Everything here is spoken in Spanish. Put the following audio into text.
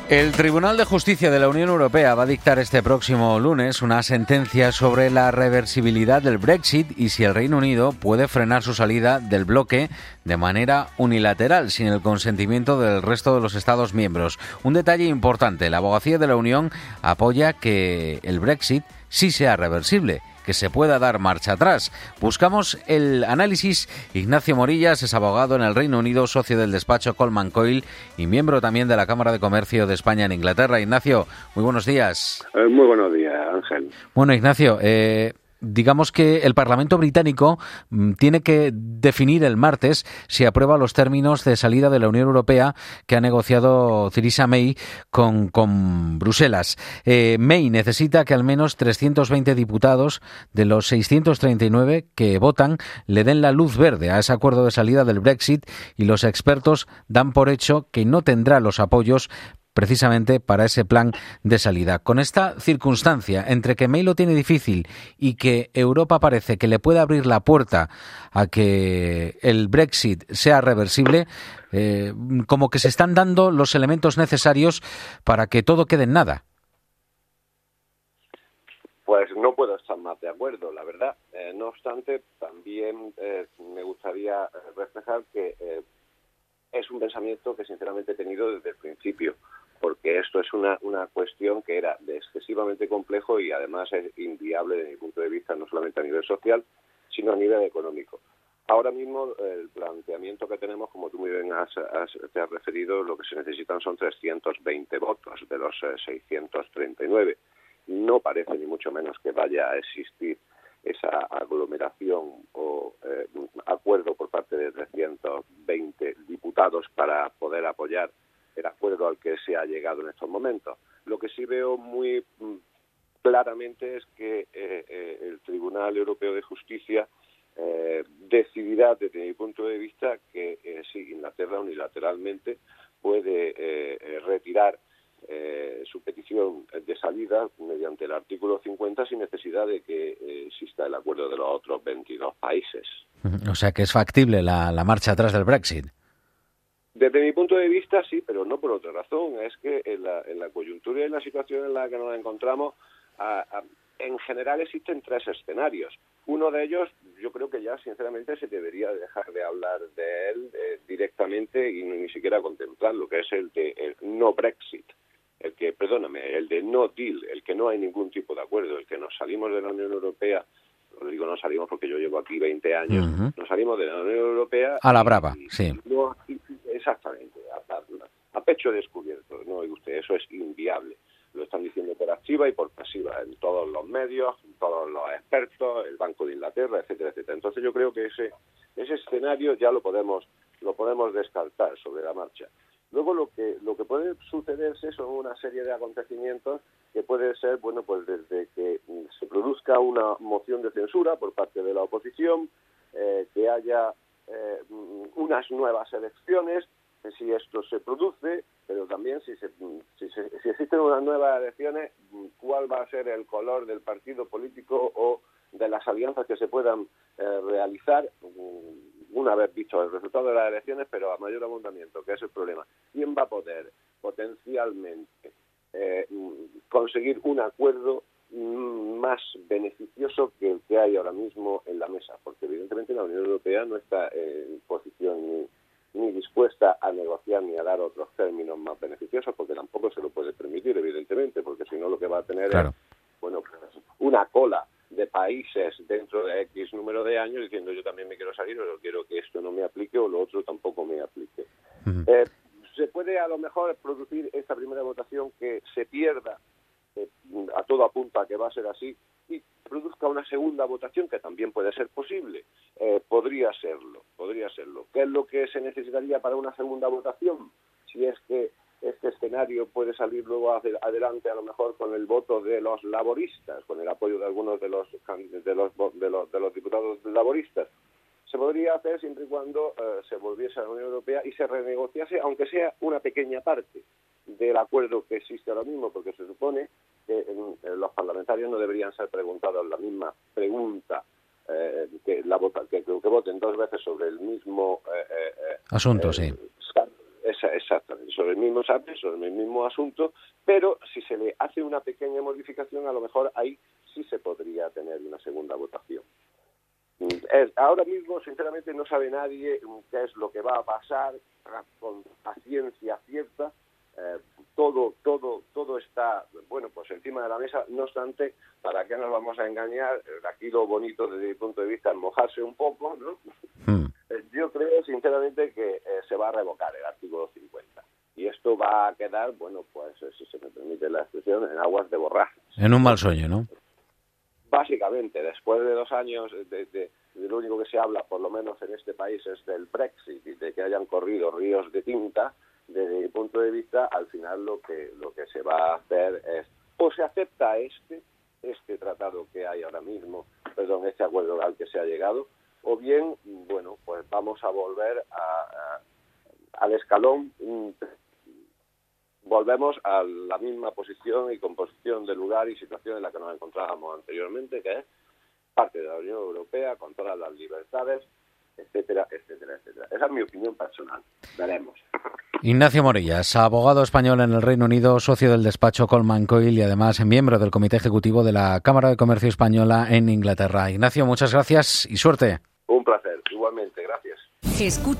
El Tribunal de Justicia de la Unión Europea va a dictar este próximo lunes una sentencia sobre la reversibilidad del Brexit y si el Reino Unido puede frenar su salida del bloque de manera unilateral, sin el consentimiento del resto de los Estados miembros. Un detalle importante, la abogacía de la Unión apoya que el Brexit sí sea reversible, que se pueda dar marcha atrás. Buscamos el análisis. Ignacio Morillas es abogado en el Reino Unido, socio del despacho Coleman Coyle y miembro también de la Cámara de Comercio de España en Inglaterra. Ignacio, muy buenos días. Muy buenos días, Ángel. Bueno, Ignacio, digamos que el Parlamento británico tiene que definir el martes si aprueba los términos de salida de la Unión Europea que ha negociado Theresa May con Bruselas. May necesita que al menos 320 diputados de los 639 que votan le den la luz verde a ese acuerdo de salida del Brexit y los expertos dan por hecho que no tendrá los apoyos precisamente para ese plan de salida. Con esta circunstancia, entre que May lo tiene difícil y que Europa parece que le puede abrir la puerta a que el Brexit sea reversible, como que se están dando los elementos necesarios para que todo quede en nada. Pues no puedo estar más de acuerdo, la verdad. No obstante, también me gustaría reflejar que es un pensamiento que sinceramente he tenido desde el principio, porque esto es una cuestión que era de excesivamente complejo y además es inviable desde mi punto de vista, no solamente a nivel social, sino a nivel económico. Ahora mismo el planteamiento que tenemos, como tú muy bien te has referido, lo que se necesitan son 320 votos de los 639. No parece ni mucho menos que vaya a existir esa aglomeración o acuerdo por parte de 320 diputados para poder apoyar el acuerdo al que se ha llegado en estos momentos. Lo que sí veo muy claramente es que el Tribunal Europeo de Justicia decidirá, desde mi punto de vista, que sí, Inglaterra unilateralmente puede retirar su petición de salida mediante el artículo 50 sin necesidad de que exista el acuerdo de los otros 22 países. O sea que es factible la marcha atrás del Brexit. Desde mi punto de vista, sí, pero no por otra razón. Es que en la coyuntura y en la situación en la que nos encontramos, en general existen tres escenarios. Uno de ellos, yo creo que ya sinceramente se debería dejar de hablar de él directamente y ni siquiera contemplarlo, que es el de el no Brexit. El de no deal, el que no hay ningún tipo de acuerdo, el que nos salimos de la Unión Europea. Lo digo, no salimos porque yo llevo aquí 20 años, nos salimos de la Unión Europea a la brava, sí. No, exactamente, a pecho descubierto, no oye usted, eso es inviable. Lo están diciendo por activa y por pasiva, en todos los medios, en todos los expertos, el Banco de Inglaterra, etcétera, etcétera. Entonces yo creo que ese escenario ya lo podemos descartar sobre la marcha. Luego lo que puede sucederse son una serie de acontecimientos que puede ser, bueno, pues desde que se produzca una moción de censura por parte de la oposición, que haya unas nuevas elecciones, si esto se produce, pero también si existen unas nuevas elecciones, cuál va a ser el color del partido político o de las alianzas que se puedan realizar una vez visto el resultado de las elecciones, pero a mayor abundamiento, que es el problema. ¿Quién va a poder potencialmente conseguir un acuerdo más beneficioso que el que hay ahora mismo en la mesa? Porque evidentemente la Unión Europea no está en posición ni dispuesta a negociar ni a dar otros términos más beneficiosos, porque tampoco se lo puede permitir, evidentemente, porque si no lo que va a tener es, bueno, pues una cola de países dentro de X número de años diciendo yo también me quiero salir o yo quiero que esto no me aplique o lo otro tampoco me aplique. Se puede a lo mejor producir esta primera votación que se pierda, a todo apunta que va a ser así, y produzca una segunda votación que también puede ser posible. Podría serlo. ¿Qué es lo que se necesitaría para una segunda votación? Si es que este escenario puede salir luego adelante a lo mejor con el voto de los laboristas, con el apoyo de algunos de los diputados laboristas. Se podría hacer siempre y cuando se volviese a la Unión Europea y se renegociase, aunque sea una pequeña parte del acuerdo que existe ahora mismo, porque se supone que los parlamentarios no deberían ser preguntados la misma pregunta que voten dos veces sobre el mismo asunto, sí. Exactamente, sobre el mismo contrapeso sobre el mismo asunto, pero si se le hace una pequeña modificación, a lo mejor ahí sí se podría tener una segunda votación. Ahora mismo, sinceramente, no sabe nadie qué es lo que va a pasar con la ciencia cierta. Todo está, bueno, pues encima de la mesa. No obstante, ¿para qué nos vamos a engañar? Aquí lo bonito desde mi punto de vista es mojarse un poco, ¿no? Yo creo, sinceramente, que se va a revocar el artículo 50. Y esto va a quedar, bueno, pues, si se me permite la expresión, en aguas de borrajas. En un mal sueño, ¿no? Básicamente, después de 2 años, de lo único que se habla, por lo menos en este país, es del Brexit y de que hayan corrido ríos de tinta. Desde mi punto de vista, al final lo que se va a hacer es, o se acepta este tratado que hay ahora mismo, este acuerdo al que se ha llegado, o bien, bueno, pues vamos a volver al escalón. Volvemos a la misma posición y composición de lugar y situación en la que nos encontrábamos anteriormente, que es parte de la Unión Europea, con todas las libertades, etcétera, etcétera, etcétera. Esa es mi opinión personal. Veremos. Ignacio Morillas, abogado español en el Reino Unido, socio del despacho Coleman Coyle y además miembro del Comité Ejecutivo de la Cámara de Comercio Española en Inglaterra. Ignacio, muchas gracias y suerte. Un placer, igualmente, gracias. Escucha